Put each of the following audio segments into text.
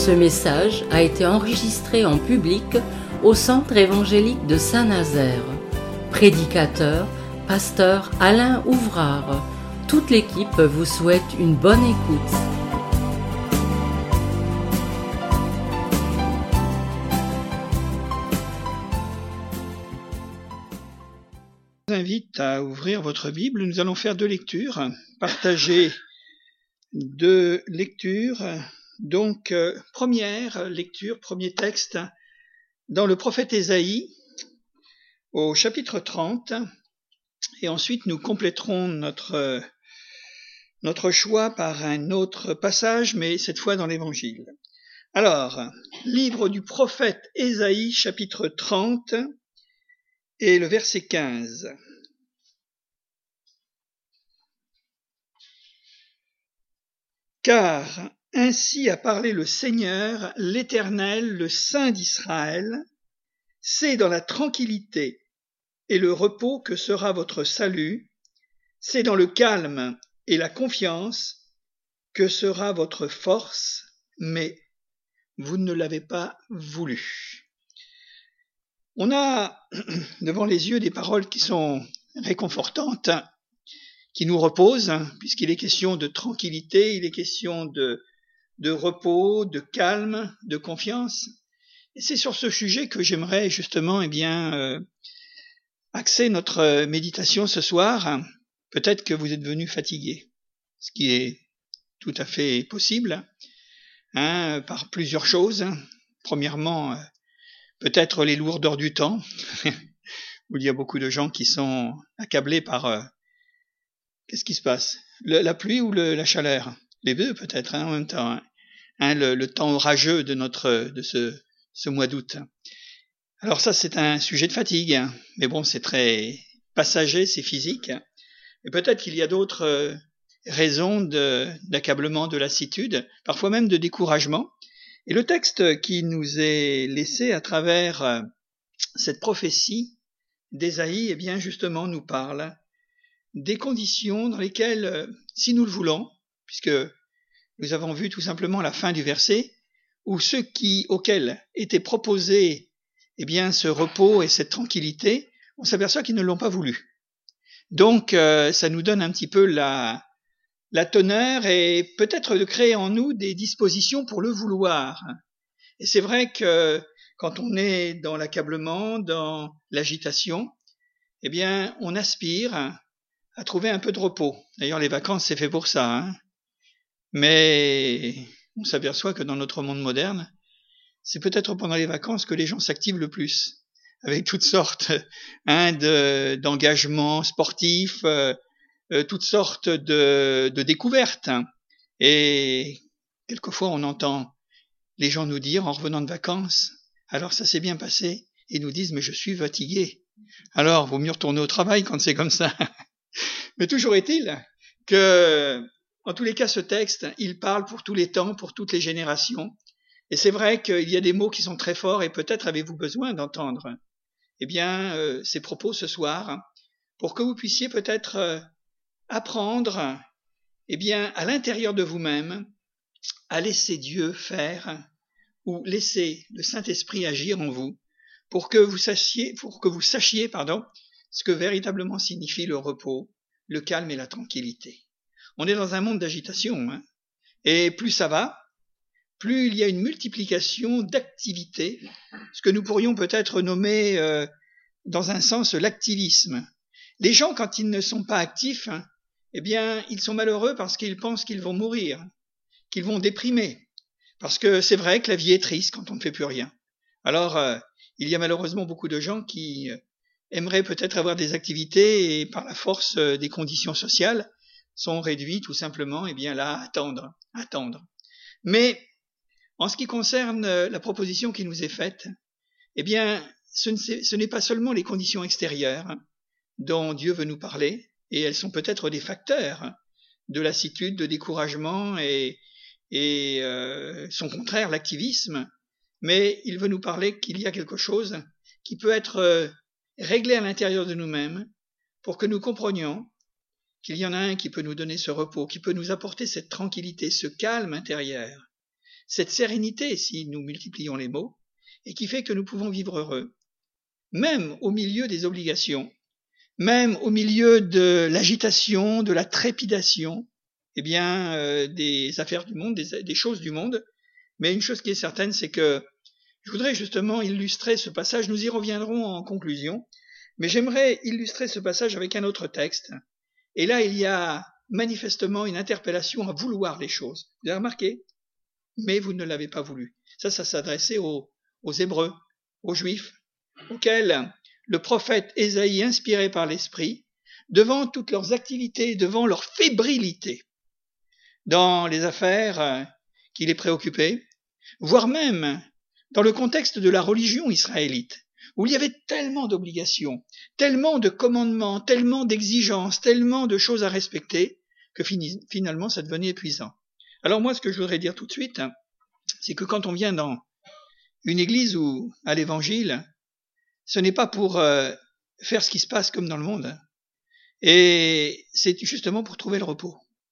Ce message a été enregistré en public au Centre évangélique de Saint-Nazaire. Prédicateur, pasteur Alain Ouvrard. Toute l'équipe vous souhaite une bonne écoute. Je vous invite à ouvrir votre Bible. Nous allons faire 2 lectures, partager 2 lectures. Donc, première lecture, premier texte, dans le prophète Ésaïe, au chapitre 30, et ensuite nous compléterons notre choix par un autre passage, mais cette fois dans l'Évangile. Alors, livre du prophète Ésaïe, chapitre 30, et le verset 15. Car ainsi a parlé le Seigneur, l'Éternel, le Saint d'Israël, c'est dans la tranquillité et le repos que sera votre salut, c'est dans le calme et la confiance que sera votre force, mais vous ne l'avez pas voulu. On a devant les yeux des paroles qui sont réconfortantes, qui nous reposent, puisqu'il est question de tranquillité, il est question de repos, de calme, de confiance. Et c'est sur ce sujet que j'aimerais justement axer notre méditation ce soir. Peut-être que vous êtes venu fatigué, ce qui est tout à fait possible, par plusieurs choses. Premièrement, peut-être les lourdeurs du temps, où il y a beaucoup de gens qui sont accablés par... qu'est-ce qui se passe? La pluie ou la chaleur? Les deux peut-être en même temps. Le temps orageux de ce mois d'août. Alors ça, c'est un sujet de fatigue, mais bon, c'est très passager, c'est physique. Et peut-être qu'il y a d'autres raisons d'accablement, de lassitude, parfois même de découragement. Et le texte qui nous est laissé à travers cette prophétie d'Ésaïe, eh bien justement nous parle des conditions dans lesquelles, si nous le voulons, puisque nous avons vu tout simplement la fin du verset, où ceux auxquels était proposé ce repos et cette tranquillité, on s'aperçoit qu'ils ne l'ont pas voulu. Donc ça nous donne un petit peu la teneur et peut-être de créer en nous des dispositions pour le vouloir. Et c'est vrai que quand on est dans l'accablement, dans l'agitation, eh bien on aspire à trouver un peu de repos. D'ailleurs, les vacances, c'est fait pour ça. Mais on s'aperçoit que dans notre monde moderne, c'est peut-être pendant les vacances que les gens s'activent le plus, avec toutes sortes d'engagements sportifs, toutes sortes de découvertes. Et quelquefois, on entend les gens nous dire, en revenant de vacances, alors ça s'est bien passé, et ils nous disent, mais je suis fatigué. Alors, vaut mieux retourner au travail quand c'est comme ça. Mais toujours est-il que, en tous les cas, ce texte, il parle pour tous les temps, pour toutes les générations. Et c'est vrai qu'il y a des mots qui sont très forts et peut-être avez-vous besoin d'entendre ces propos ce soir pour que vous puissiez peut-être apprendre à l'intérieur de vous-même à laisser Dieu faire ou laisser le Saint-Esprit agir en vous pour que vous sachiez ce que véritablement signifie le repos, le calme et la tranquillité. On est dans un monde d'agitation, et plus ça va, plus il y a une multiplication d'activités, ce que nous pourrions peut-être nommer dans un sens l'activisme. Les gens, quand ils ne sont pas actifs, ils sont malheureux parce qu'ils pensent qu'ils vont mourir, qu'ils vont déprimer, parce que c'est vrai que la vie est triste quand on ne fait plus rien. Alors, il y a malheureusement beaucoup de gens qui aimeraient peut-être avoir des activités et par la force des conditions sociales sont réduits tout simplement à attendre. Mais en ce qui concerne la proposition qui nous est faite, ce n'est pas seulement les conditions extérieures dont Dieu veut nous parler, et elles sont peut-être des facteurs de lassitude, de découragement et son contraire, l'activisme, mais il veut nous parler qu'il y a quelque chose qui peut être réglé à l'intérieur de nous-mêmes pour que nous comprenions qu'il y en a un qui peut nous donner ce repos, qui peut nous apporter cette tranquillité, ce calme intérieur. cette sérénité, si nous multiplions les mots, et qui fait que nous pouvons vivre heureux, même au milieu des obligations, même au milieu de l'agitation, de la trépidation, des affaires du monde, des choses du monde. Mais une chose qui est certaine, c'est que je voudrais justement illustrer ce passage, nous y reviendrons en conclusion, mais j'aimerais illustrer ce passage avec un autre texte. Et là, il y a manifestement une interpellation à vouloir les choses. Vous avez remarqué? Mais vous ne l'avez pas voulu. Ça s'adressait aux Hébreux, aux Juifs, auxquels le prophète Ésaïe, inspiré par l'Esprit, devant toutes leurs activités, devant leur fébrilité dans les affaires qui les préoccupaient, voire même dans le contexte de la religion israélite, où il y avait tellement d'obligations, tellement de commandements, tellement d'exigences, tellement de choses à respecter, que finalement ça devenait épuisant. Alors moi, ce que je voudrais dire tout de suite, c'est que quand on vient dans une église ou à l'évangile, ce n'est pas pour faire ce qui se passe comme dans le monde, et c'est justement pour trouver le repos,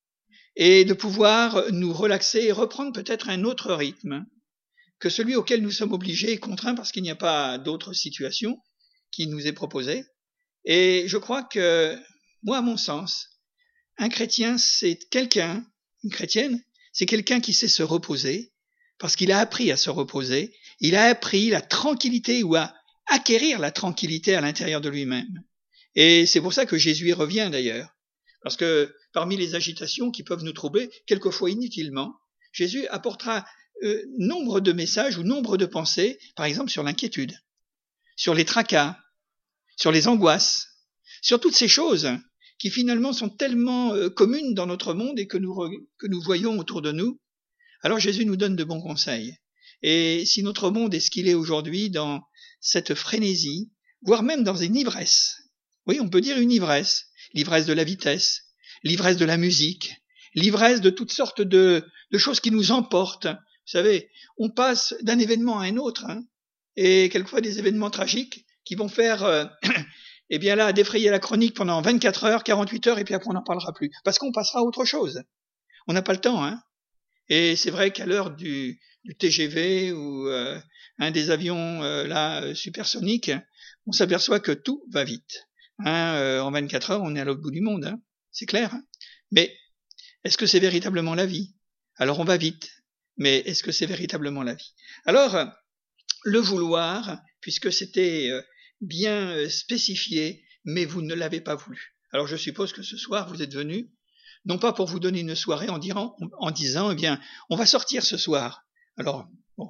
et de pouvoir nous relaxer et reprendre peut-être un autre rythme que celui auquel nous sommes obligés et contraints parce qu'il n'y a pas d'autre situation qui nous est proposée. Et je crois que, moi, à mon sens, un chrétien, c'est quelqu'un, une chrétienne, c'est quelqu'un qui sait se reposer parce qu'il a appris à se reposer, il a appris la tranquillité ou à acquérir la tranquillité à l'intérieur de lui-même. Et c'est pour ça que Jésus y revient d'ailleurs. Parce que parmi les agitations qui peuvent nous troubler, quelquefois inutilement, Jésus apportera nombre de messages ou nombre de pensées, par exemple sur l'inquiétude, sur les tracas, sur les angoisses, sur toutes ces choses qui finalement sont tellement communes dans notre monde et que nous voyons autour de nous. Alors Jésus nous donne de bons conseils. Et si notre monde est ce qu'il est aujourd'hui, dans cette frénésie, voire même dans une ivresse, oui, on peut dire une ivresse, l'ivresse de la vitesse, l'ivresse de la musique, l'ivresse de toutes sortes de choses qui nous emportent. Vous savez, on passe d'un événement à un autre, et quelquefois des événements tragiques qui vont faire, défrayer la chronique pendant 24 heures, 48 heures, et puis après on n'en parlera plus, parce qu'on passera à autre chose. On n'a pas le temps, Et c'est vrai qu'à l'heure du TGV ou des avions supersoniques, on s'aperçoit que tout va vite. En 24 heures, on est à l'autre bout du monde, c'est clair. Mais est-ce que c'est véritablement la vie? Alors on va vite. Mais est-ce que c'est véritablement la vie? Alors, le vouloir, puisque c'était bien spécifié, mais vous ne l'avez pas voulu. Alors je suppose que ce soir, vous êtes venus, non pas pour vous donner une soirée en disant, on va sortir ce soir. Alors, bon,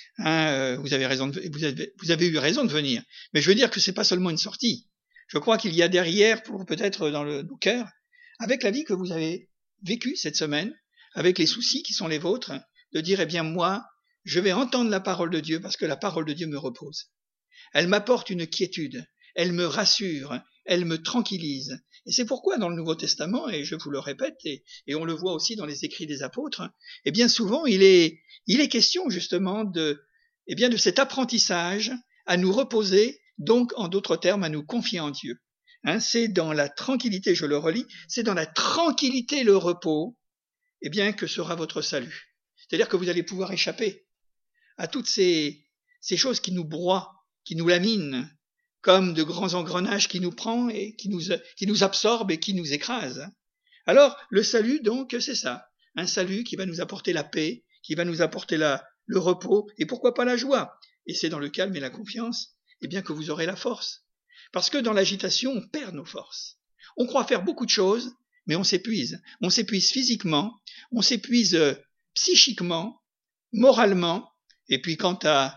vous avez eu raison de venir. Mais je veux dire que c'est pas seulement une sortie. Je crois qu'il y a derrière, peut-être dans nos cœurs, avec la vie que vous avez vécue cette semaine, avec les soucis qui sont les vôtres, de dire, moi, je vais entendre la parole de Dieu parce que la parole de Dieu me repose. Elle m'apporte une quiétude, elle me rassure, elle me tranquillise. Et c'est pourquoi dans le Nouveau Testament, et je vous le répète, et on le voit aussi dans les écrits des apôtres, bien souvent il est question justement de cet apprentissage à nous reposer, donc en d'autres termes à nous confier en Dieu. C'est dans la tranquillité, je le relis, c'est dans la tranquillité le repos, que sera votre salut. C'est-à-dire que vous allez pouvoir échapper à toutes ces choses qui nous broient, qui nous laminent, comme de grands engrenages qui nous prennent et qui nous absorbent et qui nous écrasent. Alors, le salut, donc, c'est ça. Un salut qui va nous apporter la paix, qui va nous apporter le repos, et pourquoi pas la joie. Et c'est dans le calme et la confiance, que vous aurez la force. Parce que dans l'agitation, on perd nos forces. On croit faire beaucoup de choses, mais on s'épuise. On s'épuise physiquement, on s'épuise psychiquement, moralement, et puis quant à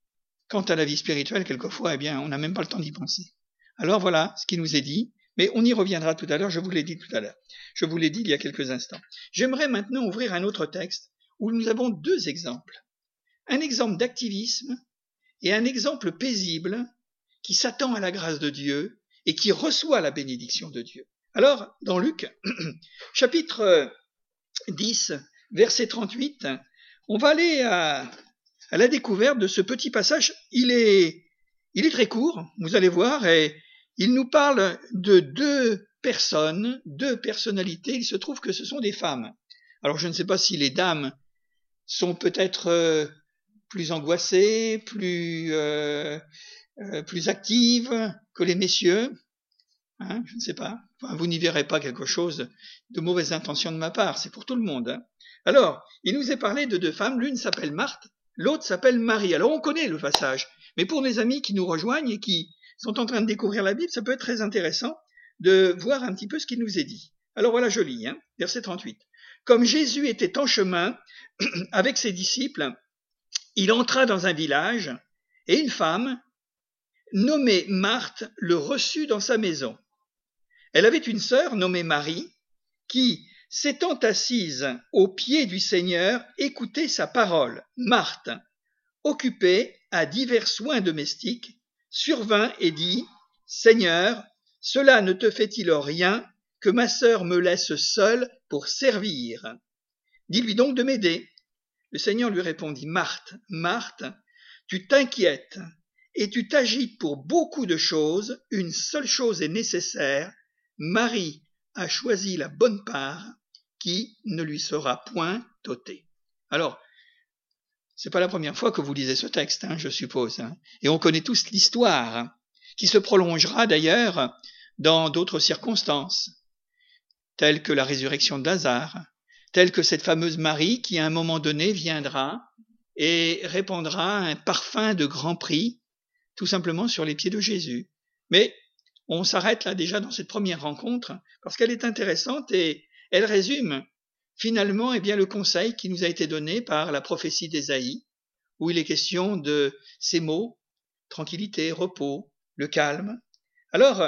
la vie spirituelle, quelquefois, on n'a même pas le temps d'y penser. Alors voilà ce qui nous est dit, mais on y reviendra tout à l'heure, je vous l'ai dit tout à l'heure. Je vous l'ai dit il y a quelques instants. J'aimerais maintenant ouvrir un autre texte où nous avons deux exemples. Un exemple d'activisme et un exemple paisible qui s'attend à la grâce de Dieu et qui reçoit la bénédiction de Dieu. Alors, dans Luc, chapitre 10, verset 38, on va aller à la découverte de ce petit passage. Il est très court, vous allez voir, et il nous parle de deux personnes, deux personnalités. Il se trouve que ce sont des femmes. Alors je ne sais pas si les dames sont peut-être plus angoissées, plus actives que les messieurs. Hein, je ne sais pas. Enfin, vous n'y verrez pas quelque chose de mauvaise intention de ma part, c'est pour tout le monde. Hein. Alors, il nous est parlé de deux femmes, l'une s'appelle Marthe, l'autre s'appelle Marie. Alors, on connaît le passage, mais pour mes amis qui nous rejoignent et qui sont en train de découvrir la Bible, ça peut être très intéressant de voir un petit peu ce qu'il nous est dit. Alors voilà, je lis, hein, verset 38. Comme Jésus était en chemin avec ses disciples, il entra dans un village et une femme nommée Marthe le reçut dans sa maison. Elle avait une sœur nommée Marie qui, s'étant assise aux pieds du Seigneur, écoutait sa parole. Marthe, occupée à divers soins domestiques, survint et dit, « Seigneur, cela ne te fait-il rien que ma sœur me laisse seule pour servir? Dis-lui donc de m'aider. » Le Seigneur lui répondit, « Marthe, Marthe, tu t'inquiètes et tu t'agites pour beaucoup de choses, une seule chose est nécessaire, Marie a choisi la bonne part qui ne lui sera point ôtée. » Alors, c'est pas la première fois que vous lisez ce texte, hein, je suppose, hein, et on connaît tous l'histoire, hein, qui se prolongera d'ailleurs dans d'autres circonstances, telles que la résurrection de Lazare, telle que cette fameuse Marie qui à un moment donné viendra et répandra un parfum de grand prix, tout simplement sur les pieds de Jésus. Mais on s'arrête là déjà dans cette première rencontre, parce qu'elle est intéressante et elle résume finalement le conseil qui nous a été donné par la prophétie d'Ésaïe, où il est question de ces mots, tranquillité, repos, le calme. Alors,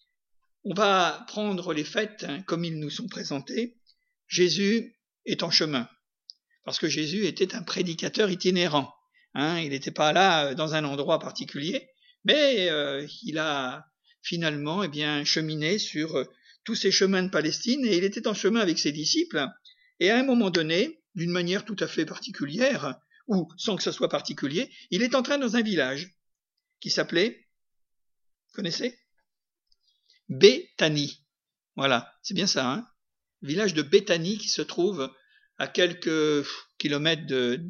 on va prendre les faits comme ils nous sont présentés. Jésus est en chemin, parce que Jésus était un prédicateur itinérant. Hein, il n'était pas là dans un endroit particulier, mais il a finalement cheminé sur tous ces chemins de Palestine, et il était en chemin avec ses disciples, et à un moment donné, d'une manière tout à fait particulière, ou sans que ce soit particulier, il est entré dans un village qui s'appelait, vous connaissez ? Béthanie. Voilà, c'est bien ça, hein ? Village de Béthanie qui se trouve à quelques kilomètres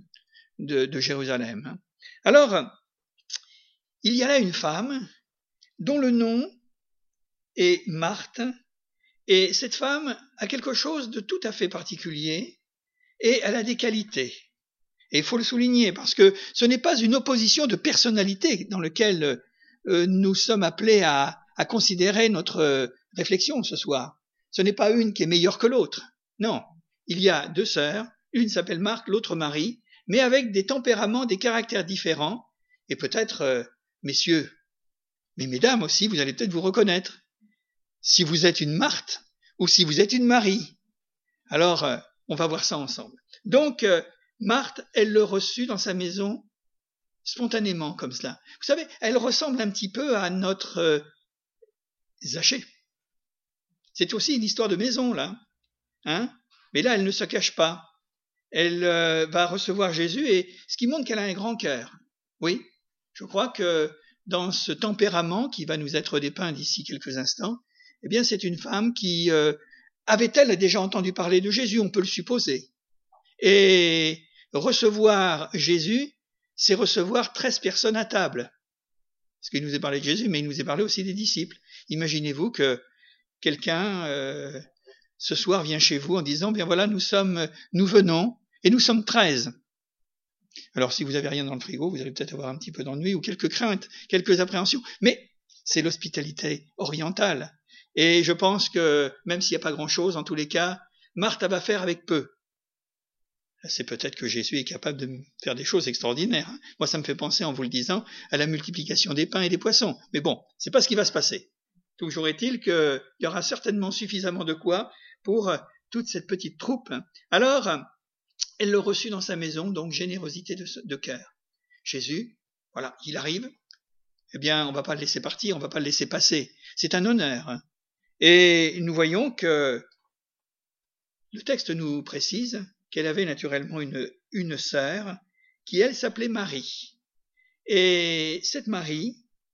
de Jérusalem. Alors, il y a là une femme dont le nom est Marthe, et cette femme a quelque chose de tout à fait particulier, et elle a des qualités. Et il faut le souligner, parce que ce n'est pas une opposition de personnalité dans laquelle nous sommes appelés à considérer notre réflexion ce soir. Ce n'est pas une qui est meilleure que l'autre. Non, il y a deux sœurs, une s'appelle Marthe, l'autre Marie, mais avec des tempéraments, des caractères différents, et peut-être, messieurs, mais mesdames aussi, vous allez peut-être vous reconnaître, si vous êtes une Marthe ou si vous êtes une Marie. Alors, on va voir ça ensemble. Donc, Marthe, elle le reçut dans sa maison spontanément, comme cela. Vous savez, elle ressemble un petit peu à notre Zachée. C'est aussi une histoire de maison, là. Hein? Mais là, elle ne se cache pas. Elle va recevoir Jésus, et ce qui montre qu'elle a un grand cœur. Oui, je crois que dans ce tempérament qui va nous être dépeint d'ici quelques instants, c'est une femme qui avait-elle déjà entendu parler de Jésus, on peut le supposer. Et recevoir Jésus, c'est recevoir 13 personnes à table. Parce qu'il nous est parlé de Jésus, mais il nous est parlé aussi des disciples. Imaginez-vous que quelqu'un ce soir vient chez vous en disant, bien voilà, nous venons, et nous sommes 13. Alors si vous n'avez rien dans le frigo, vous allez peut-être avoir un petit peu d'ennui ou quelques craintes, quelques appréhensions, mais c'est l'hospitalité orientale. Et je pense que, même s'il n'y a pas grand-chose, en tous les cas, Marthe va faire avec peu. C'est peut-être que Jésus est capable de faire des choses extraordinaires. Moi, ça me fait penser, en vous le disant, à la multiplication des pains et des poissons. Mais bon, c'est pas ce qui va se passer. Toujours est-il qu'il y aura certainement suffisamment de quoi pour toute cette petite troupe. Alors, elle le reçut dans sa maison, donc générosité de cœur. Jésus, voilà, il arrive. On va pas le laisser partir, on va pas le laisser passer. C'est un honneur. Et nous voyons que le texte nous précise qu'elle avait naturellement une sœur qui, elle, s'appelait Marie. Et cette Marie,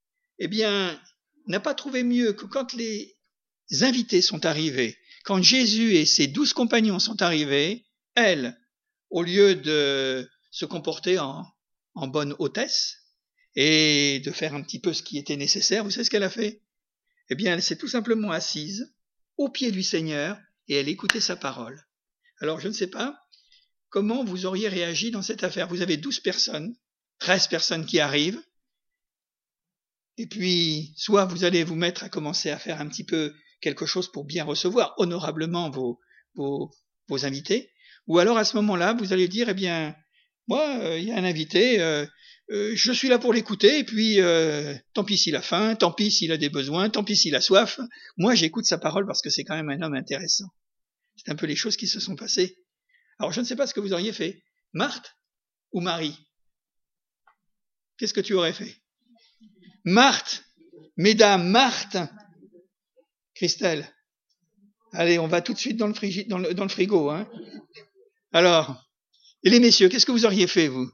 n'a pas trouvé mieux que quand les invités sont arrivés, quand Jésus et ses 12 compagnons sont arrivés, elle, au lieu de se comporter en bonne hôtesse et de faire un petit peu ce qui était nécessaire, vous savez ce qu'elle a fait? Eh bien, elle s'est tout simplement assise au pied du Seigneur et elle écoutait sa parole. Alors, je ne sais pas comment vous auriez réagi dans cette affaire. Vous avez 12 personnes, 13 personnes qui arrivent, et puis, soit vous allez vous mettre à commencer à faire un petit peu quelque chose pour bien recevoir honorablement vos invités, ou alors à ce moment-là, vous allez dire, eh bien, moi, il y a un invité, je suis là pour l'écouter, et puis tant pis s'il a faim, tant pis s'il a des besoins, tant pis s'il a soif, moi j'écoute sa parole parce que c'est quand même un homme intéressant. C'est un peu les choses qui se sont passées. Alors je ne sais pas ce que vous auriez fait, Marthe ou Marie? Qu'est-ce que tu aurais fait? Marthe, mesdames, Marthe, Christelle, allez, on va tout de suite dans le frigo, hein. Alors, et les messieurs, qu'est-ce que vous auriez fait, vous?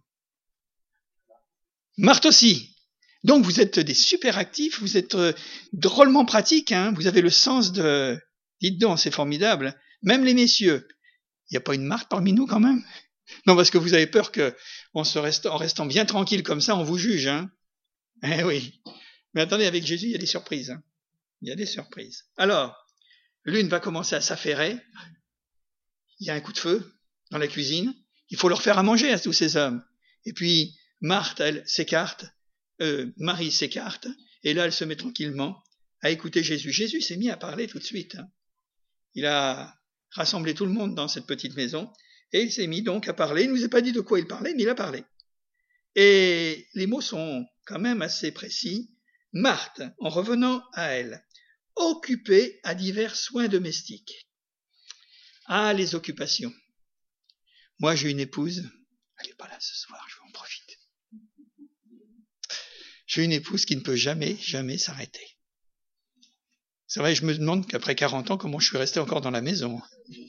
Marthe aussi. Donc vous êtes des super actifs, vous êtes drôlement pratiques, hein, vous avez le sens de... Dites donc, c'est formidable. Même les messieurs. Il n'y a pas une Marthe parmi nous quand même? Non, parce que vous avez peur que, en restant bien tranquille comme ça, on vous juge, hein. Eh oui. Mais attendez, avec Jésus, il y a des surprises, hein. Il y a des surprises. Alors, l'une va commencer à s'affairer. Il y a un coup de feu dans la cuisine. Il faut leur faire à manger à tous ces hommes. Et puis, Marthe, elle, s'écarte. Marie s'écarte. Et là, elle se met tranquillement à écouter Jésus. Jésus s'est mis à parler tout de suite, hein. Il a rassemblé tout le monde dans cette petite maison. Et il s'est mis donc à parler. Il ne nous a pas dit de quoi il parlait, mais il a parlé. Et les mots sont quand même assez précis. Marthe, en revenant à elle, occupée à divers soins domestiques. Ah, les occupations. Moi, j'ai une épouse. Elle n'est pas là ce soir, je vais en profiter. J'ai une épouse qui ne peut jamais s'arrêter. C'est vrai, je me demande qu'après 40 ans, comment je suis resté encore dans la maison.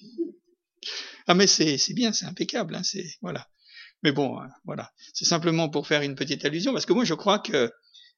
Ah, mais c'est bien, c'est impeccable, hein, voilà. Mais bon, voilà. C'est simplement pour faire une petite allusion, parce que moi, je crois que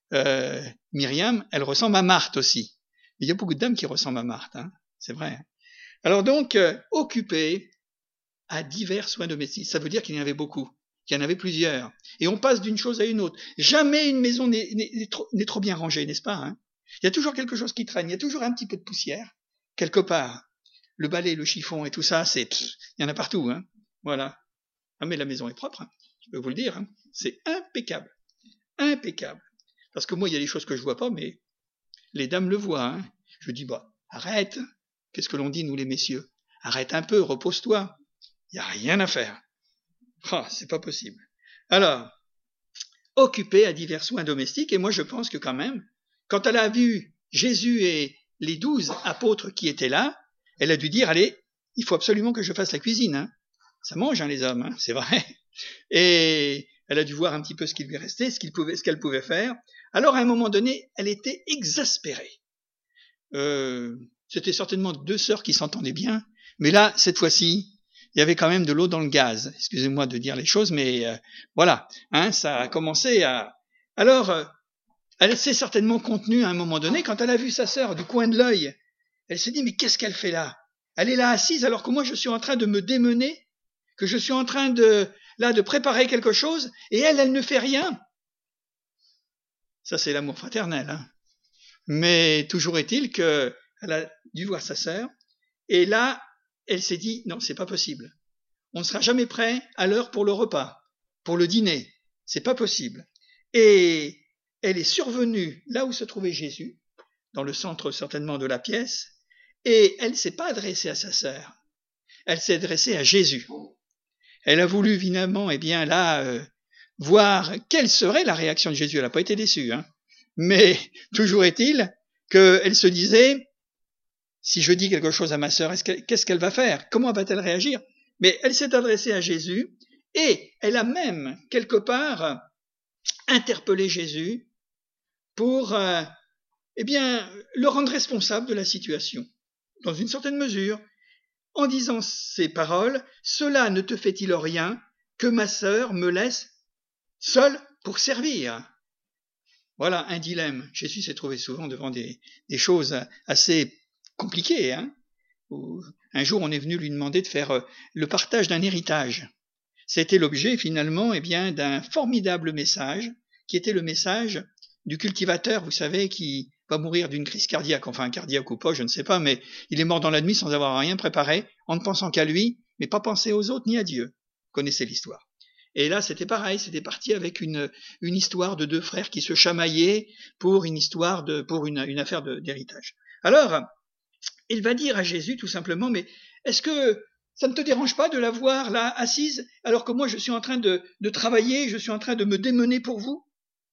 Myriam, elle ressemble à Marthe aussi. Il y a beaucoup de dames qui ressemblent à Marthe, hein, c'est vrai. Alors donc, occupée à divers soins domestiques, ça veut dire qu'il y en avait beaucoup, qu'il y en avait plusieurs. Et on passe d'une chose à une autre. Jamais une maison n'est trop bien rangée, n'est-ce pas, hein? Il y a toujours quelque chose qui traîne, il y a toujours un petit peu de poussière, quelque part. Le balai, le chiffon et tout ça, il y en a partout, hein. Voilà. Ah, mais la maison est propre, hein, je peux vous le dire, hein. C'est impeccable. Impeccable. Parce que moi, il y a des choses que je vois pas, mais les dames le voient, hein. Je dis, bah, arrête. Qu'est-ce que l'on dit, nous les messieurs? Arrête un peu, repose-toi. Il n'y a rien à faire. Ah, c'est pas possible. Alors, occupée à divers soins domestiques, et moi je pense que quand même, quand elle a vu Jésus et les 12 apôtres qui étaient là, elle a dû dire, allez, il faut absolument que je fasse la cuisine, hein. Ça mange, hein, les hommes, hein, c'est vrai. Et elle a dû voir un petit peu ce qui lui restait, ce qu'elle pouvait faire. Alors, à un moment donné, elle était exaspérée. C'était certainement 2 sœurs qui s'entendaient bien, mais là, cette fois-ci, il y avait quand même de l'eau dans le gaz. Excusez-moi de dire les choses, mais voilà, hein, ça a commencé à... Alors, elle s'est certainement contenue à un moment donné, quand elle a vu sa sœur du coin de l'œil, elle s'est dit, mais qu'est-ce qu'elle fait là? Elle est là assise alors que moi je suis en train de me démener, que je suis en train de préparer quelque chose, et elle ne fait rien. Ça, c'est l'amour fraternel, hein. Mais toujours est-il qu'elle a dû voir sa sœur, et là, elle s'est dit, non, c'est pas possible. On ne sera jamais prêt à l'heure pour le repas, pour le dîner. C'est pas possible. Et elle est survenue là où se trouvait Jésus, dans le centre certainement de la pièce, et elle ne s'est pas adressée à sa sœur. Elle s'est adressée à Jésus. Elle a voulu évidemment, eh bien là, voir quelle serait la réaction de Jésus. Elle n'a pas été déçue, hein. Mais toujours est-il qu'elle se disait, si je dis quelque chose à ma sœur, qu'est-ce qu'elle va faire? Comment va-t-elle réagir? Mais elle s'est adressée à Jésus et elle a même, quelque part, interpellé Jésus pour, eh bien, le rendre responsable de la situation, dans une certaine mesure, en disant ces paroles, « Cela ne te fait-il rien que ma sœur me laisse seule pour servir ?» Voilà un dilemme. Jésus s'est trouvé souvent devant des choses assez compliquées, hein. Un jour, on est venu lui demander de faire le partage d'un héritage. C'était l'objet finalement d'un formidable message, qui était le message du cultivateur, vous savez, qui va mourir d'une crise cardiaque, enfin cardiaque ou pas, je ne sais pas, mais il est mort dans la nuit sans avoir rien préparé, en ne pensant qu'à lui, mais pas penser aux autres ni à Dieu. Vous connaissez l'histoire. Et là, c'était pareil, c'était parti avec une histoire de deux frères qui se chamaillaient pour une affaire d'héritage. Alors, il va dire à Jésus tout simplement, mais est-ce que ça ne te dérange pas de la voir là assise, alors que moi je suis en train de travailler, je suis en train de me démener pour vous?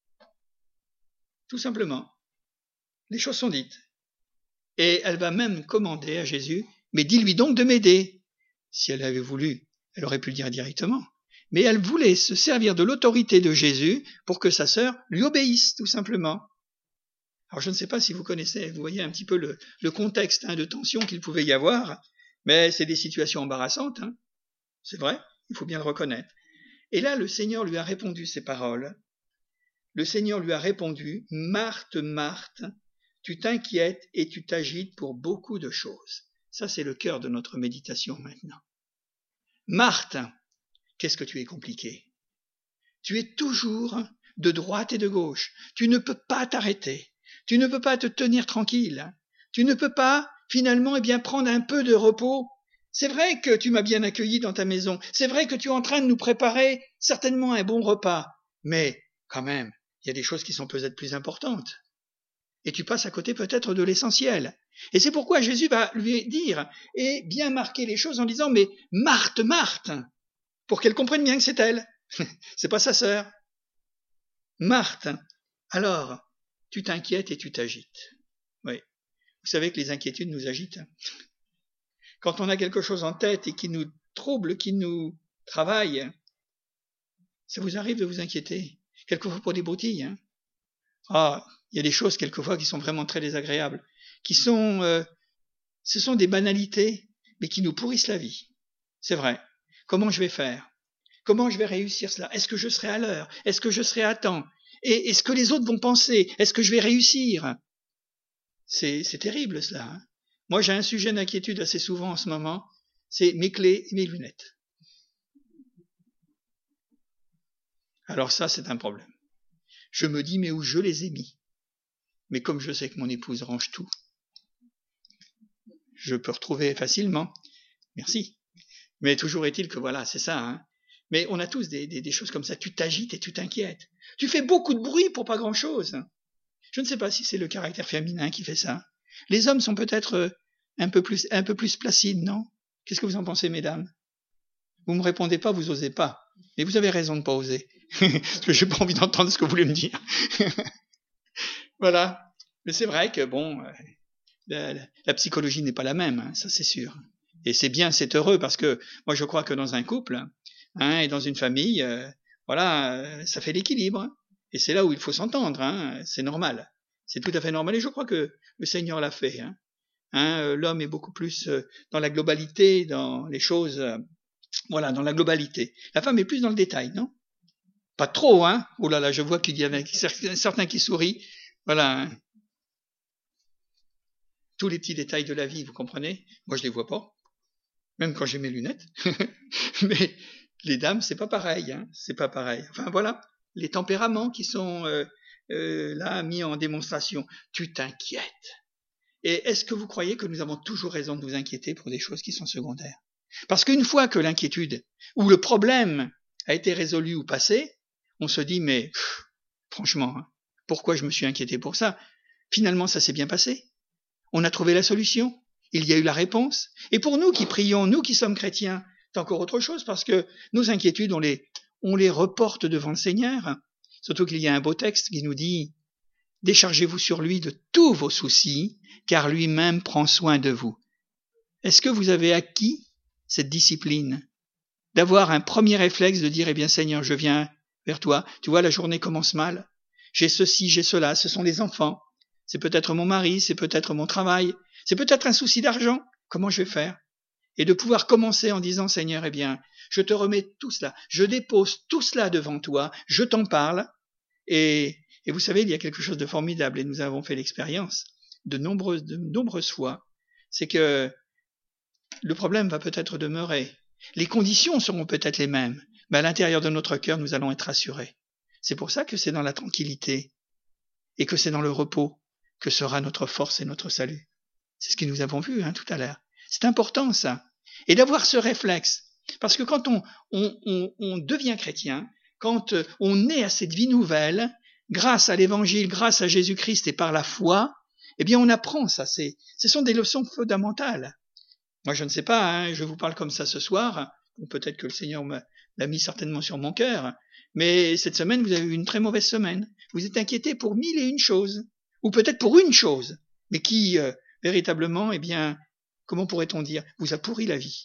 Tout simplement. Les choses sont dites. Et elle va même commander à Jésus, mais dis-lui donc de m'aider. Si elle avait voulu, elle aurait pu le dire directement. Mais elle voulait se servir de l'autorité de Jésus pour que sa sœur lui obéisse, tout simplement. Alors je ne sais pas si vous connaissez, vous voyez un petit peu le contexte de tension qu'il pouvait y avoir, mais c'est des situations embarrassantes, c'est vrai, il faut bien le reconnaître. Et là, le Seigneur lui a répondu ces paroles. Le Seigneur lui a répondu, « Marthe, Marthe, tu t'inquiètes et tu t'agites pour beaucoup de choses. » Ça, c'est le cœur de notre méditation maintenant. Marthe, qu'est-ce que tu es compliqué? Tu es toujours de droite et de gauche. Tu ne peux pas t'arrêter. Tu ne peux pas te tenir tranquille. Tu ne peux pas, finalement, prendre un peu de repos. C'est vrai que tu m'as bien accueilli dans ta maison. C'est vrai que tu es en train de nous préparer certainement un bon repas. Mais, quand même, il y a des choses qui sont peut-être plus importantes. Et tu passes à côté peut-être de l'essentiel. Et c'est pourquoi Jésus va lui dire, et bien marquer les choses en disant, mais Marthe, Marthe, pour qu'elle comprenne bien que c'est elle. C'est pas sa sœur. Marthe, alors, tu t'inquiètes et tu t'agites. Oui. Vous savez que les inquiétudes nous agitent. Quand on a quelque chose en tête et qui nous trouble, qui nous travaille, ça vous arrive de vous inquiéter. Quelquefois pour des broutilles. Ah, il y a des choses quelquefois qui sont vraiment très désagréables, ce sont des banalités, mais qui nous pourrissent la vie. C'est vrai. Comment je vais faire? Comment je vais réussir cela? Est-ce que je serai à l'heure? Est-ce que je serai à temps? Et est-ce que les autres vont penser? Est-ce que je vais réussir? C'est terrible cela. Moi, j'ai un sujet d'inquiétude assez souvent en ce moment, c'est mes clés et mes lunettes. Alors ça, c'est un problème. Je me dis, mais où je les ai mis? Mais comme je sais que mon épouse range tout, je peux retrouver facilement. Merci. Mais toujours est-il que voilà, c'est ça. Mais on a tous des choses comme ça. Tu t'agites et tu t'inquiètes. Tu fais beaucoup de bruit pour pas grand-chose. Je ne sais pas si c'est le caractère féminin qui fait ça. Les hommes sont peut-être un peu plus placides, non? Qu'est-ce que vous en pensez, mesdames? Vous me répondez pas, vous osez pas. Mais vous avez raison de pas oser. Parce que j'ai pas envie d'entendre ce que vous voulez me dire. Voilà. Mais c'est vrai que la psychologie n'est pas la même, ça c'est sûr. Et c'est bien, c'est heureux, parce que moi je crois que dans un couple et dans une famille, ça fait l'équilibre. Et c'est là où il faut s'entendre, c'est normal. C'est tout à fait normal, et je crois que le Seigneur l'a fait. L'homme est beaucoup plus dans la globalité, dans les choses, dans la globalité. La femme est plus dans le détail, non? Pas trop, Oh là là, je vois qu'il y en a certains qui sourient. Voilà. Tous les petits détails de la vie, vous comprenez? Moi, je les vois pas. Même quand j'ai mes lunettes. Mais les dames, c'est pas pareil, C'est pas pareil. Enfin, voilà. Les tempéraments qui sont là mis en démonstration. Tu t'inquiètes. Et est-ce que vous croyez que nous avons toujours raison de nous inquiéter pour des choses qui sont secondaires? Parce qu'une fois que l'inquiétude ou le problème a été résolu ou passé, on se dit, mais franchement, pourquoi je me suis inquiété pour ça? Finalement, ça s'est bien passé. On a trouvé la solution. Il y a eu la réponse. Et pour nous qui prions, nous qui sommes chrétiens, c'est encore autre chose, parce que nos inquiétudes, on les reporte devant le Seigneur. Surtout qu'il y a un beau texte qui nous dit, déchargez-vous sur lui de tous vos soucis, car lui-même prend soin de vous. Est-ce que vous avez acquis cette discipline d'avoir un premier réflexe de dire, eh bien Seigneur, je viens vers toi. Tu vois, la journée commence mal. J'ai ceci, j'ai cela, ce sont les enfants. C'est peut-être mon mari, c'est peut-être mon travail, c'est peut-être un souci d'argent. Comment je vais faire? Et de pouvoir commencer en disant, Seigneur, eh bien, je te remets tout cela. Je dépose tout cela devant toi. Je t'en parle. Et vous savez, il y a quelque chose de formidable, et nous avons fait l'expérience de nombreuses fois. C'est que le problème va peut-être demeurer. Les conditions seront peut-être les mêmes, mais à l'intérieur de notre cœur, nous allons être rassurés. C'est pour ça que c'est dans la tranquillité et que c'est dans le repos que sera notre force et notre salut. C'est ce que nous avons vu tout à l'heure. C'est important ça. Et d'avoir ce réflexe. Parce que quand on devient chrétien, quand on est à cette vie nouvelle, grâce à l'évangile, grâce à Jésus-Christ et par la foi, eh bien on apprend ça. Ce sont des leçons fondamentales. Moi je ne sais pas, je vous parle comme ça ce soir, ou peut-être que le Seigneur l'a mis certainement sur mon cœur, mais cette semaine vous avez eu une très mauvaise semaine. Vous êtes inquiété pour 1001 choses, ou peut-être pour une chose, mais qui véritablement, eh bien, comment pourrait-on dire, vous a pourri la vie.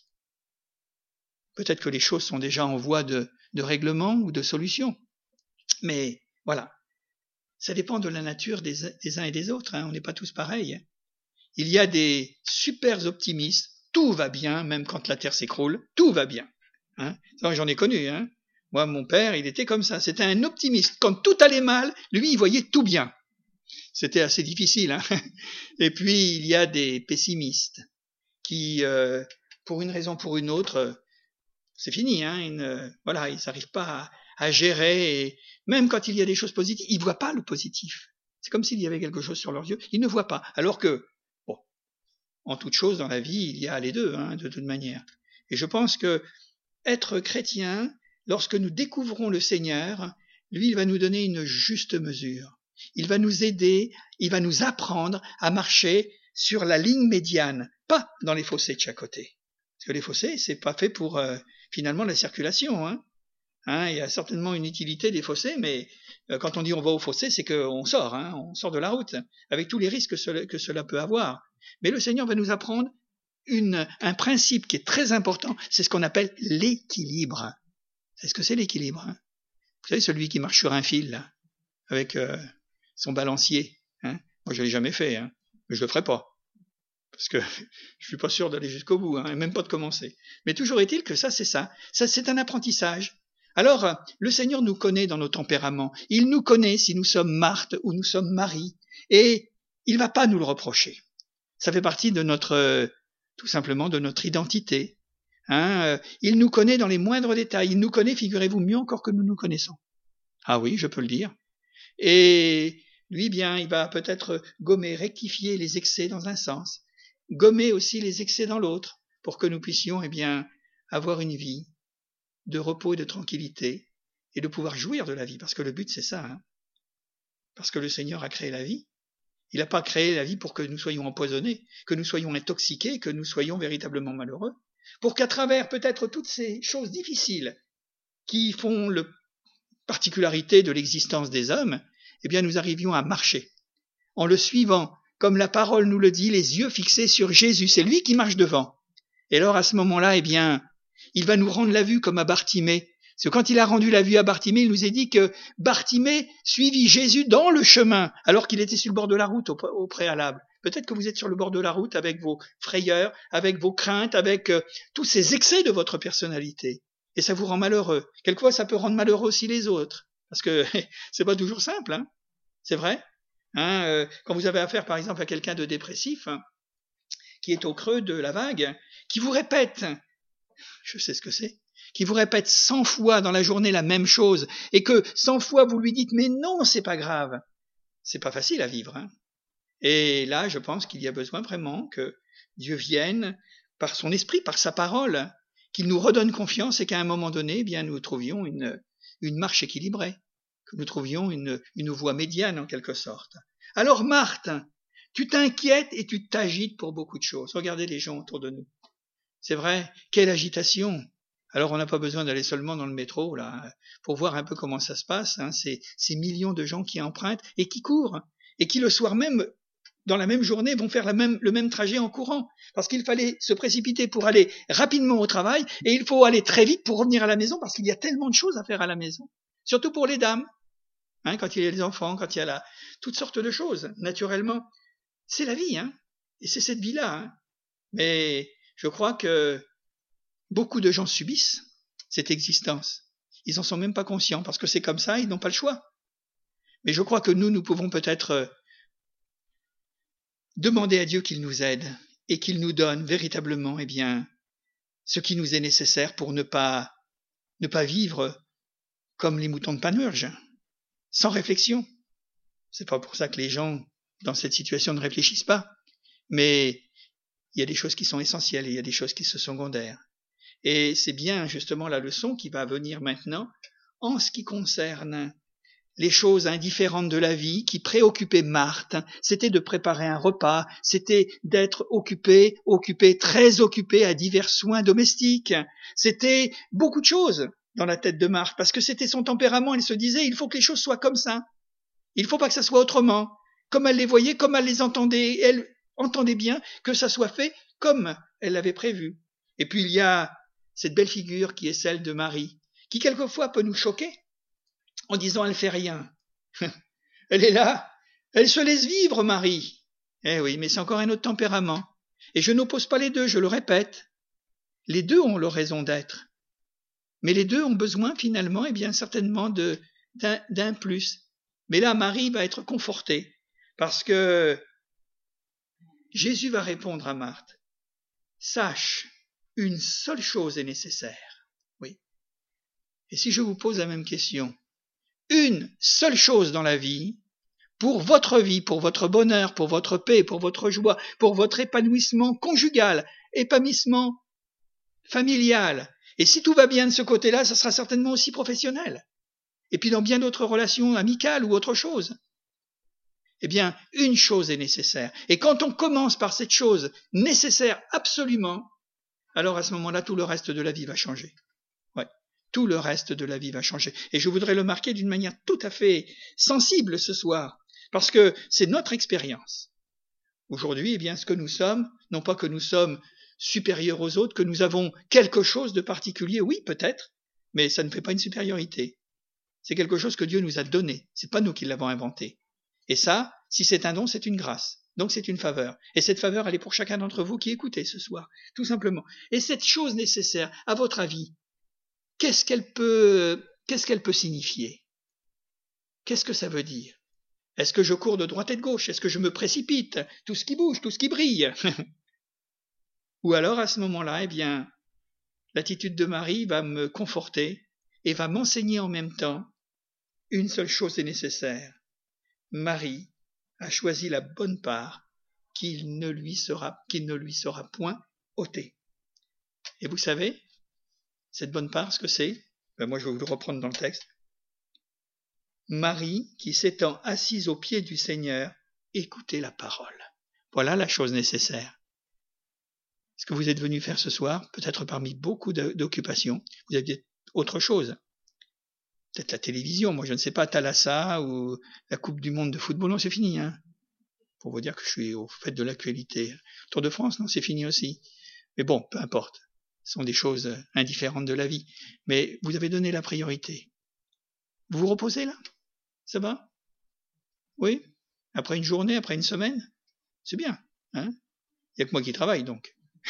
Peut-être que les choses sont déjà en voie de règlement ou de solution. Mais voilà, ça dépend de la nature des uns et des autres. On n'est pas tous pareils. Il y a des super optimistes. Tout va bien, même quand la terre s'écroule. Tout va bien. J'en ai connu. Moi, mon père, il était comme ça. C'était un optimiste. Quand tout allait mal, lui, il voyait tout bien. C'était assez difficile. Et puis, il y a des pessimistes qui, pour une raison ou pour une autre, c'est fini, voilà, ils n'arrivent pas à gérer, et même quand il y a des choses positives, ils ne voient pas le positif. C'est comme s'il y avait quelque chose sur leurs yeux, ils ne voient pas. Alors que, bon, en toute chose dans la vie, il y a les deux, de toute manière. Et je pense que être chrétien, lorsque nous découvrons le Seigneur, lui, il va nous donner une juste mesure. Il va nous aider, il va nous apprendre à marcher sur la ligne médiane, pas dans les fossés de chaque côté. Parce que les fossés, c'est pas fait pour finalement la circulation. Il y a certainement une utilité des fossés, mais quand on dit on va au fossé, c'est qu'on sort, on sort de la route, avec tous les risques que cela peut avoir. Mais le Seigneur va nous apprendre un principe qui est très important, c'est ce qu'on appelle l'équilibre. C'est ce que c'est l'équilibre. Vous savez, celui qui marche sur un fil, là, avec son balancier. Moi, je l'ai jamais fait, mais je le ferai pas. Parce que je suis pas sûr d'aller jusqu'au bout, et même pas de commencer. Mais toujours est-il que ça, c'est ça. Ça, c'est un apprentissage. Alors, le Seigneur nous connaît dans nos tempéraments. Il nous connaît si nous sommes Marthe ou nous sommes Marie. Et il va pas nous le reprocher. Ça fait partie de tout simplement, de notre identité. Il nous connaît dans les moindres détails. Il nous connaît, figurez-vous, mieux encore que nous nous connaissons. Ah oui, je peux le dire. Et lui, bien, il va peut-être gommer, rectifier les excès dans un sens, gommer aussi les excès dans l'autre, pour que nous puissions, eh bien, avoir une vie de repos et de tranquillité, et de pouvoir jouir de la vie, parce que le but c'est ça, parce que le Seigneur a créé la vie. Il n'a pas créé la vie pour que nous soyons empoisonnés, que nous soyons intoxiqués, que nous soyons véritablement malheureux, pour qu'à travers peut-être toutes ces choses difficiles qui font la particularité de l'existence des hommes, eh bien nous arrivions à marcher, en le suivant, comme la parole nous le dit, les yeux fixés sur Jésus, c'est lui qui marche devant. Et alors à ce moment-là, eh bien, il va nous rendre la vue comme à Bartimée. Parce que quand il a rendu la vue à Bartimée, il nous a dit que Bartimée suivit Jésus dans le chemin, alors qu'il était sur le bord de la route au préalable. Peut-être que vous êtes sur le bord de la route avec vos frayeurs, avec vos craintes, avec tous ces excès de votre personnalité. Et ça vous rend malheureux. Quelquefois, ça peut rendre malheureux aussi les autres. Parce que c'est pas toujours simple, c'est vrai. Quand vous avez affaire, par exemple, à quelqu'un de dépressif, qui est au creux de la vague, qui vous répète, je sais ce que c'est, qui vous répète 100 fois dans la journée la même chose, et que 100 fois vous lui dites, mais non, c'est pas grave. C'est pas facile à vivre, Et là, je pense qu'il y a besoin vraiment que Dieu vienne, par son esprit, par sa parole, qu'il nous redonne confiance et qu'à un moment donné, eh bien, nous trouvions une marche équilibrée, que nous trouvions une voie médiane en quelque sorte. Alors Marthe, tu t'inquiètes et tu t'agites pour beaucoup de choses. Regardez les gens autour de nous. C'est vrai, quelle agitation. Alors on n'a pas besoin d'aller seulement dans le métro là pour voir un peu comment ça se passe. Ces millions de gens qui empruntent et qui courent et qui le soir même, dans la même journée, vont faire le même trajet en courant. Parce qu'il fallait se précipiter pour aller rapidement au travail et il faut aller très vite pour revenir à la maison parce qu'il y a tellement de choses à faire à la maison. Surtout pour les dames. Quand il y a les enfants, quand il y a toutes sortes de choses, naturellement. C'est la vie, et c'est cette vie-là. Mais je crois que beaucoup de gens subissent cette existence. Ils n'en sont même pas conscients, parce que c'est comme ça, ils n'ont pas le choix. Mais je crois que nous pouvons peut-être demander à Dieu qu'il nous aide, et qu'il nous donne véritablement, eh bien, ce qui nous est nécessaire pour ne pas ne pas vivre comme les moutons de Panurge, sans réflexion. C'est pas pour ça que les gens dans cette situation ne réfléchissent pas, mais il y a des choses qui sont essentielles et il y a des choses qui sont secondaires. Et c'est bien justement la leçon qui va venir maintenant en ce qui concerne les choses indifférentes de la vie qui préoccupaient Marthe. C'était de préparer un repas, c'était d'être occupé, très occupé à divers soins domestiques. C'était beaucoup de choses dans la tête de Marthe, parce que c'était son tempérament. Elle se disait, il faut que les choses soient comme ça. Il ne faut pas que ça soit autrement. Comme elle les voyait, comme elle les entendait. Et elle entendait bien que ça soit fait comme elle l'avait prévu. Et puis il y a cette belle figure qui est celle de Marie, qui quelquefois peut nous choquer en disant elle fait rien. Elle est là, elle se laisse vivre, Marie. Eh oui, mais c'est encore un autre tempérament. Et je n'oppose pas les deux, je le répète. Les deux ont leur raison d'être. Mais les deux ont besoin finalement, eh bien certainement d'un plus. Mais là, Marie va être confortée, parce que Jésus va répondre à Marthe. Sache, une seule chose est nécessaire. Oui. Et si je vous pose la même question, une seule chose dans la vie, pour votre bonheur, pour votre paix, pour votre joie, pour votre épanouissement conjugal, épanouissement familial. Et si tout va bien de ce côté-là, ça sera certainement aussi professionnel. Et puis dans bien d'autres relations amicales ou autre chose. Eh bien, une chose est nécessaire. Et quand on commence par cette chose nécessaire absolument, alors à ce moment-là, tout le reste de la vie va changer. Ouais. Tout le reste de la vie va changer. Et je voudrais le marquer d'une manière tout à fait sensible ce soir, parce que c'est notre expérience. Aujourd'hui, eh bien, ce que nous sommes, non pas que nous sommes supérieurs aux autres, que nous avons quelque chose de particulier, oui, peut-être, mais ça ne fait pas une supériorité. C'est quelque chose que Dieu nous a donné. C'est pas nous qui l'avons inventé. Et ça, si c'est un don, c'est une grâce. Donc c'est une faveur. Et cette faveur, elle est pour chacun d'entre vous qui écoutez ce soir, tout simplement. Et cette chose nécessaire, à votre avis, qu'est-ce qu'elle peut signifier? Qu'est-ce que ça veut dire? Est-ce que je cours de droite et de gauche? Est-ce que je me précipite? Tout ce qui bouge, tout ce qui brille. Ou alors, à ce moment-là, eh bien, l'attitude de Marie va me conforter et va m'enseigner en même temps une seule chose est nécessaire. Marie a choisi la bonne part qu'il ne lui sera point ôtée. Et vous savez, cette bonne part, ce que c'est? Moi, je vais vous le reprendre dans le texte. Marie, qui s'étant assise aux pieds du Seigneur, écoutait la parole. Voilà la chose nécessaire. Ce que vous êtes venu faire ce soir, peut-être parmi beaucoup d'occupations, vous aviez autre chose. Peut-être la télévision, moi je ne sais pas, Thalassa ou la Coupe du Monde de football, non, c'est fini, hein. Pour vous dire que je suis au fait de l'actualité. Tour de France, non, c'est fini aussi. Mais bon, peu importe. Ce sont des choses indifférentes de la vie. Mais vous avez donné la priorité. Vous vous reposez là? Ça va? Oui? Après une journée, après une semaine? C'est bien, hein? Il n'y a que moi qui travaille, donc.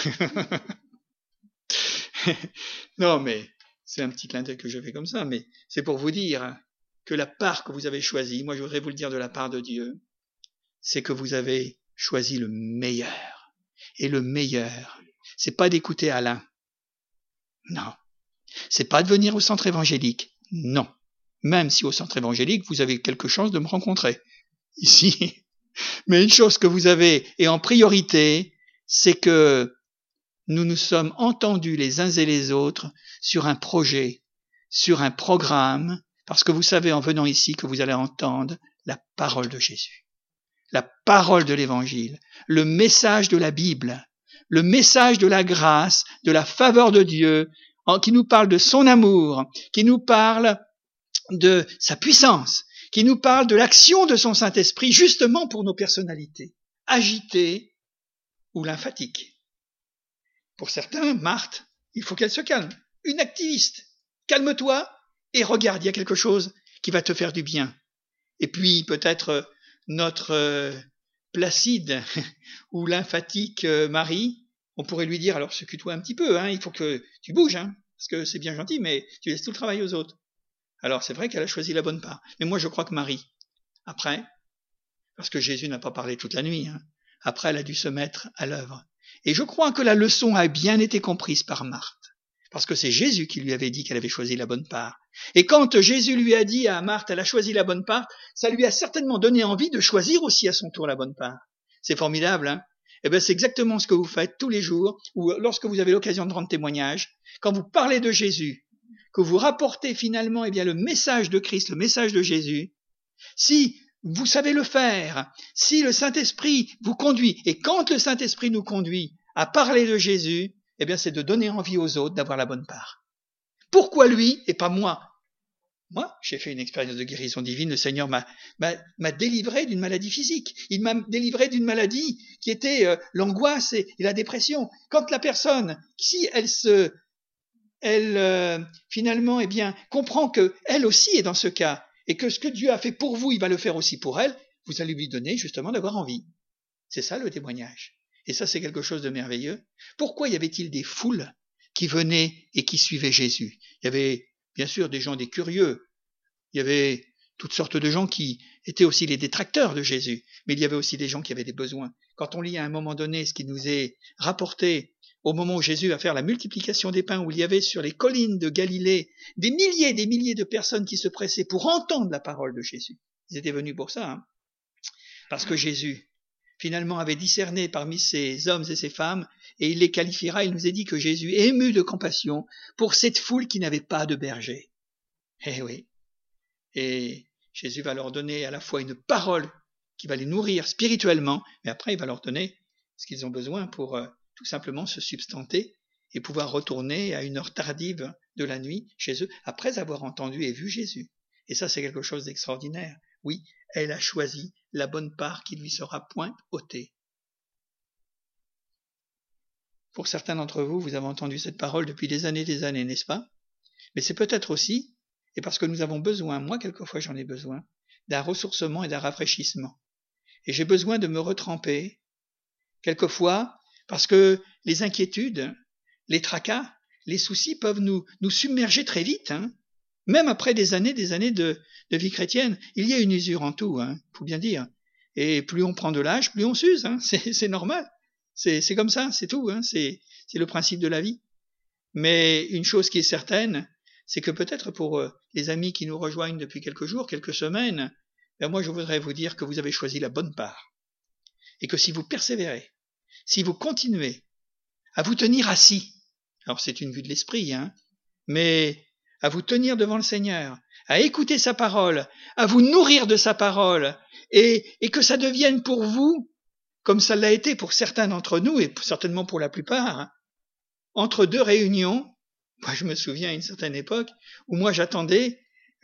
Non, mais c'est un petit clin d'œil que je fais comme ça, mais c'est pour vous dire que la part que vous avez choisie, moi je voudrais vous le dire de la part de Dieu, c'est que vous avez choisi le meilleur. Et le meilleur, c'est pas d'écouter Alain. Non. C'est pas de venir au centre évangélique. Non. Même si au centre évangélique, vous avez quelque chance de me rencontrer. Ici. Mais une chose que vous avez, et en priorité, c'est que nous nous sommes entendus les uns et les autres sur un projet, sur un programme, parce que vous savez en venant ici que vous allez entendre la parole de Jésus, la parole de l'Évangile, le message de la Bible, le message de la grâce, de la faveur de Dieu, qui nous parle de son amour, qui nous parle de sa puissance, qui nous parle de l'action de son Saint-Esprit, justement pour nos personnalités, agitées ou lymphatiques. Pour certains, Marthe, il faut qu'elle se calme. Une activiste. Calme-toi et regarde, il y a quelque chose qui va te faire du bien. Et puis peut-être notre placide ou lymphatique Marie, on pourrait lui dire, alors secoue-toi un petit peu, hein, il faut que tu bouges, hein, parce que c'est bien gentil, mais tu laisses tout le travail aux autres. Alors c'est vrai qu'elle a choisi la bonne part. Mais moi je crois que Marie, après, parce que Jésus n'a pas parlé toute la nuit, hein, après elle a dû se mettre à l'œuvre. Et je crois que la leçon a bien été comprise par Marthe. parce que c'est Jésus qui lui avait dit qu'elle avait choisi la bonne part. Et quand Jésus lui a dit à Marthe, elle a choisi la bonne part, ça lui a certainement donné envie de choisir aussi à son tour la bonne part. C'est formidable, hein? Eh bien, c'est exactement ce que vous faites tous les jours, ou lorsque vous avez l'occasion de rendre témoignage, quand vous parlez de Jésus, que vous rapportez finalement, eh bien, le message de Christ, le message de Jésus. Si vous savez le faire, si le Saint-Esprit vous conduit, et quand le Saint-Esprit nous conduit à parler de Jésus, eh bien, c'est de donner envie aux autres d'avoir la bonne part. Pourquoi lui et pas moi? Moi, j'ai fait une expérience de guérison divine. Le Seigneur m'a délivré d'une maladie physique. Il m'a délivré d'une maladie qui était l'angoisse et la dépression. Quand la personne, si elle finalement, eh bien, comprend que elle aussi est dans ce cas et que ce que Dieu a fait pour vous, il va le faire aussi pour elle, vous allez lui donner justement d'avoir envie. C'est ça le témoignage. Et ça, c'est quelque chose de merveilleux. Pourquoi y avait-il des foules qui venaient et qui suivaient Jésus? Il y avait bien sûr des gens, des curieux. Il y avait toutes sortes de gens qui étaient aussi les détracteurs de Jésus. Mais il y avait aussi des gens qui avaient des besoins. Quand on lit à un moment donné ce qui nous est rapporté au moment où Jésus va faire la multiplication des pains, où il y avait sur les collines de Galilée des milliers de personnes qui se pressaient pour entendre la parole de Jésus. Ils étaient venus pour ça, hein. Parce que Jésus, finalement, avait discerné parmi ces hommes et ces femmes, et il les qualifiera, il nous est dit que Jésus, ému de compassion pour cette foule qui n'avait pas de berger. Eh oui. Et Jésus va leur donner à la fois une parole qui va les nourrir spirituellement, mais après il va leur donner ce qu'ils ont besoin pour tout simplement se substanter et pouvoir retourner à une heure tardive de la nuit chez eux, après avoir entendu et vu Jésus. Et ça, c'est quelque chose d'extraordinaire. Oui, elle a choisi la bonne part qui lui sera point ôtée. Pour certains d'entre vous, vous avez entendu cette parole depuis des années, n'est-ce pas? Mais c'est peut-être aussi, et parce que nous avons besoin, moi quelquefois j'en ai besoin, d'un ressourcement et d'un rafraîchissement. Et j'ai besoin de me retremper, quelquefois, parce que les inquiétudes, les tracas, les soucis peuvent nous submerger très vite, hein. Même après des années de vie chrétienne, il y a une usure en tout, hein, faut bien dire. Et plus on prend de l'âge, plus on s'use, hein, c'est normal. C'est comme ça, c'est tout, hein, c'est le principe de la vie. Mais une chose qui est certaine, c'est que peut-être pour les amis qui nous rejoignent depuis quelques jours, quelques semaines, ben moi je voudrais vous dire que vous avez choisi la bonne part. Et que si vous persévérez, si vous continuez à vous tenir assis, alors c'est une vue de l'esprit, hein, mais à vous tenir devant le Seigneur, à écouter sa parole, à vous nourrir de sa parole, et que ça devienne pour vous, comme ça l'a été pour certains d'entre nous, et certainement pour la plupart, hein, entre deux réunions. Moi je me souviens à une certaine époque, où moi j'attendais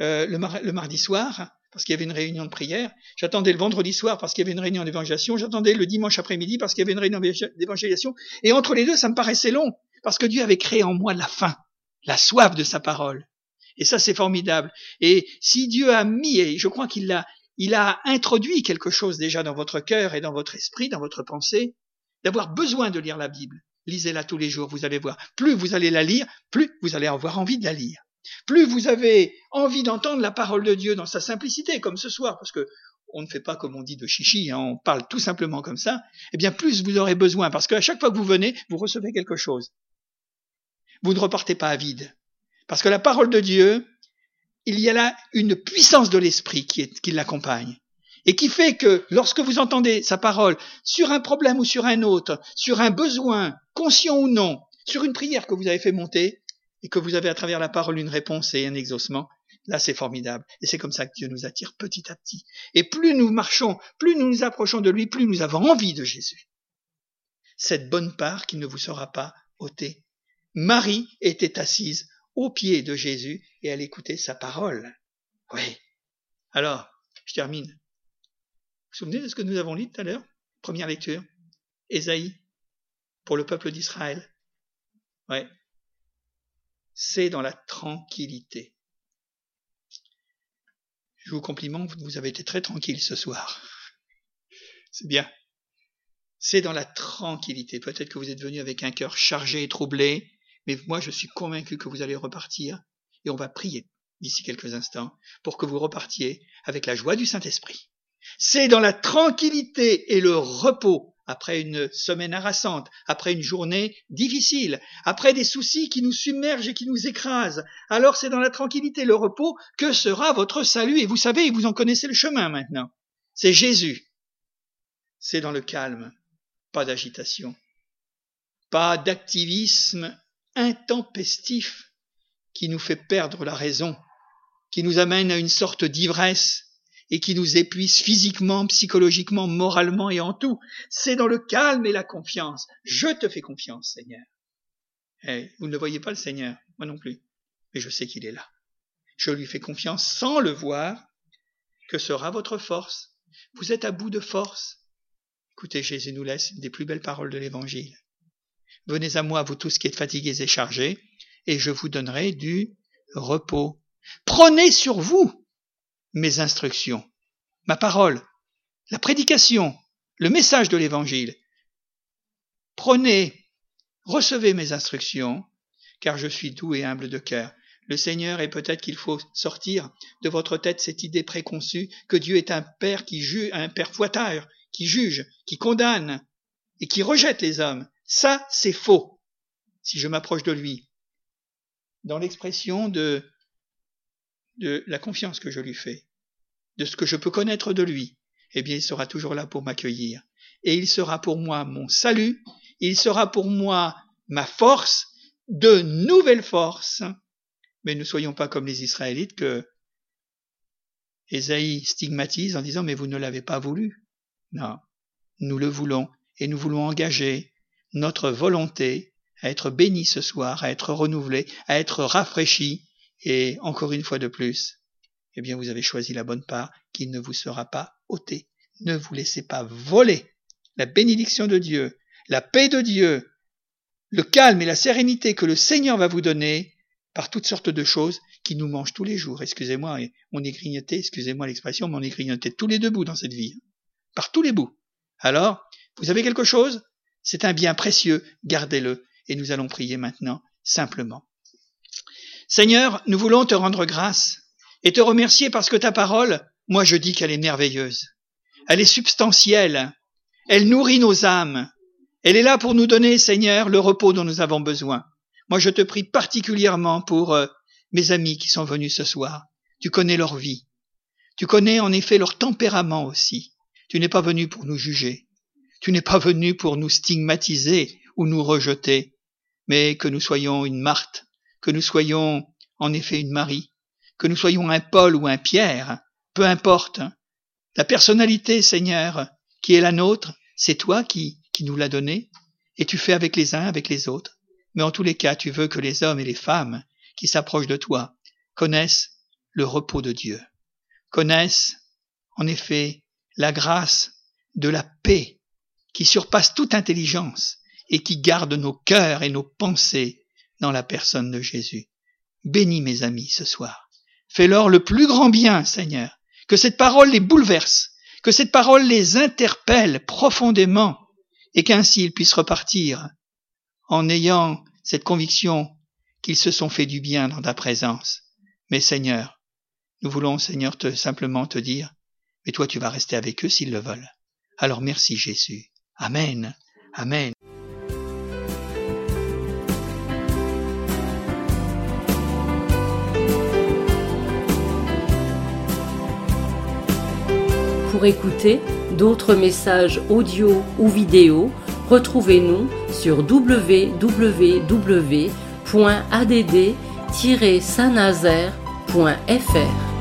le mardi soir, parce qu'il y avait une réunion de prière, j'attendais le vendredi soir parce qu'il y avait une réunion d'évangélisation, j'attendais le dimanche après-midi parce qu'il y avait une réunion d'évangélisation, et entre les deux ça me paraissait long, parce que Dieu avait créé en moi la faim, la soif de sa parole. Et ça, c'est formidable. Et si Dieu a mis, et je crois qu'il a introduit quelque chose déjà dans votre cœur et dans votre esprit, dans votre pensée, d'avoir besoin de lire la Bible. Lisez-la tous les jours, vous allez voir. Plus vous allez la lire, plus vous allez avoir envie de la lire. Plus vous avez envie d'entendre la parole de Dieu dans sa simplicité, comme ce soir, parce que on ne fait pas comme on dit de chichi, hein, on parle tout simplement comme ça, eh bien plus vous aurez besoin, parce qu'à chaque fois que vous venez, vous recevez quelque chose. Vous ne repartez pas à vide. Parce que la parole de Dieu, il y a là une puissance de l'esprit qui l'accompagne. Et qui fait que lorsque vous entendez sa parole sur un problème ou sur un autre, sur un besoin, conscient ou non, sur une prière que vous avez fait monter, et que vous avez à travers la parole une réponse et un exaucement, là c'est formidable. Et c'est comme ça que Dieu nous attire petit à petit. Et plus nous marchons, plus nous nous approchons de lui, plus nous avons envie de Jésus. Cette bonne part qui ne vous sera pas ôtée. Marie était assise aux pieds de Jésus et elle écoutait sa parole. Oui. Alors, je termine. Vous vous souvenez de ce que nous avons lu tout à l'heure? Première lecture. Ésaïe, pour le peuple d'Israël. Ouais. C'est dans la tranquillité. Je vous complimente, vous avez été très tranquille ce soir. C'est bien. C'est dans la tranquillité. Peut-être que vous êtes venu avec un cœur chargé et troublé, mais moi je suis convaincu que vous allez repartir, et on va prier d'ici quelques instants pour que vous repartiez avec la joie du Saint-Esprit. C'est dans la tranquillité et le repos après une semaine harassante, après une journée difficile, après des soucis qui nous submergent et qui nous écrasent. Alors c'est dans la tranquillité, le repos, que sera votre salut. Et vous savez, vous en connaissez le chemin maintenant. C'est Jésus. C'est dans le calme, pas d'agitation, pas d'activisme intempestif qui nous fait perdre la raison, qui nous amène à une sorte d'ivresse et qui nous épuise physiquement, psychologiquement, moralement et en tout. C'est dans le calme et la confiance. Je te fais confiance, Seigneur. Vous ne voyez pas le Seigneur, moi non plus, mais je sais qu'il est là. Je lui fais confiance sans le voir. Que sera votre force? Vous êtes à bout de force. Écoutez, Jésus nous laisse des plus belles paroles de l'Évangile. Venez à moi, vous tous qui êtes fatigués et chargés, et je vous donnerai du repos. Prenez sur vous mes instructions, ma parole, la prédication, le message de l'Évangile. Prenez, recevez mes instructions, car je suis doux et humble de cœur. Le Seigneur, et peut-être qu'il faut sortir de votre tête cette idée préconçue que Dieu est un Père qui juge, un Père fouettard, qui juge, qui condamne et qui rejette les hommes. Ça, c'est faux. Si je m'approche de lui, dans l'expression de la confiance que je lui fais, de ce que je peux connaître de lui, eh bien, il sera toujours là pour m'accueillir. Et il sera pour moi mon salut, il sera pour moi ma force, de nouvelles forces. Mais ne soyons pas comme les Israélites que Ésaïe stigmatise en disant « mais vous ne l'avez pas voulu ». Non, nous le voulons et nous voulons engager notre volonté à être bénis ce soir, à être renouvelés, à être rafraîchis et encore une fois de plus, eh bien vous avez choisi la bonne part qui ne vous sera pas ôtée. Ne vous laissez pas voler la bénédiction de Dieu, la paix de Dieu, le calme et la sérénité que le Seigneur va vous donner par toutes sortes de choses qui nous mangent tous les jours. Excusez-moi, on est grignoté, excusez-moi l'expression, mais on est grignoté de tous les deux bouts dans cette vie, par tous les bouts. Alors, vous avez quelque chose? C'est un bien précieux, gardez-le, et nous allons prier maintenant, simplement. Seigneur, nous voulons te rendre grâce et te remercier parce que ta parole, moi je dis qu'elle est merveilleuse. Elle est substantielle, elle nourrit nos âmes. Elle est là pour nous donner, Seigneur, le repos dont nous avons besoin. Moi je te prie particulièrement pour mes amis qui sont venus ce soir. Tu connais leur vie. Tu connais en effet leur tempérament aussi. Tu n'es pas venu pour nous juger. Tu n'es pas venu pour nous stigmatiser ou nous rejeter, mais que nous soyons une Marthe, que nous soyons en effet une Marie, que nous soyons un Paul ou un Pierre, peu importe. La personnalité, Seigneur, qui est la nôtre, c'est toi qui nous l'as donnée, et tu fais avec les uns, avec les autres. Mais en tous les cas, tu veux que les hommes et les femmes qui s'approchent de toi connaissent le repos de Dieu, connaissent en effet la grâce de la paix qui surpasse toute intelligence et qui garde nos cœurs et nos pensées dans la personne de Jésus. Bénis mes amis ce soir. Fais-leur le plus grand bien, Seigneur. Que cette parole les bouleverse, que cette parole les interpelle profondément et qu'ainsi ils puissent repartir en ayant cette conviction qu'ils se sont fait du bien dans ta présence. Mais Seigneur, nous voulons, Seigneur, simplement te dire, mais toi tu vas rester avec eux s'ils le veulent. Alors merci Jésus. Amen. Amen. Pour écouter d'autres messages audio ou vidéo, retrouvez-nous sur www.add-saint-nazaire.fr.